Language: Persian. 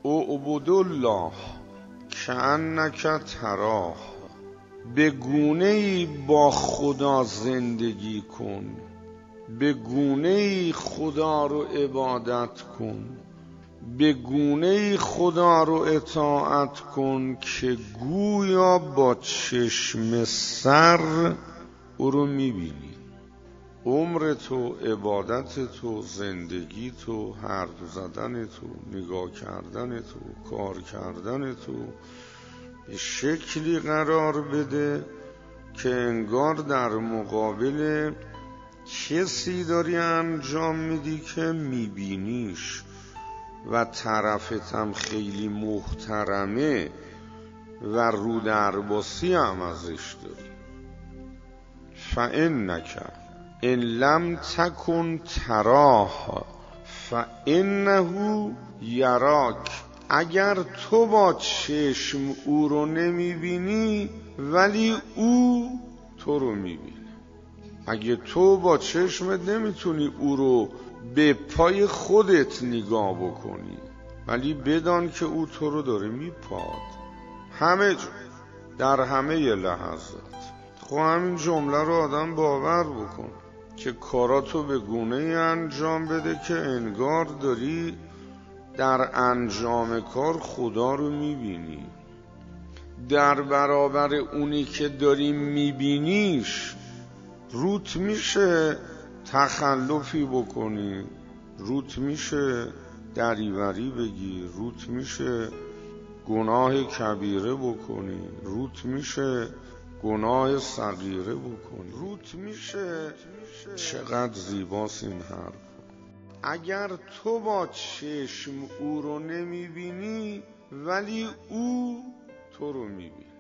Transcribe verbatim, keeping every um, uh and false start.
اعبد الله کأنک تراه، به گونه‌ای با خدا زندگی کن، به گونه‌ای خدا رو عبادت کن، به گونه‌ای خدا رو اطاعت کن که گویا با چشم سر او رو میبینی. عمر تو، عبادت تو، زندگی تو، حرف زدن تو، نگاه کردن تو، کار کردن تو به شکلی قرار بده که انگار در مقابل کسی داری انجام میدی که میبینیش و طرفت هم خیلی محترمه و رو درباسی هم ازش داری. فإنک ان لم تکن تراه فإنه یراک، اگر تو با چشم او رو نمیبینی ولی او تو رو میبینه. اگه تو با چشمت نمیتونی او رو به پای خودت نگاه بکنی، ولی بدان که او تو رو داره میپاد همه جا، در همه لحظات. خب همین جمله رو آدم باور بکن که کاراتو به گونه‌ای انجام بده که انگار داری در انجام کار خدا رو میبینی. در برابر اونی که داری میبینیش روت میشه تخلفی بکنی، روت میشه دریوری بگی، روت میشه گناه کبیره بکنی، روت میشه گناه صغیره بکنی، روت میشه. چقدر زیباست این حرف. اگر تو با چشم او رو نمیبینی ولی او تو رو میبینی.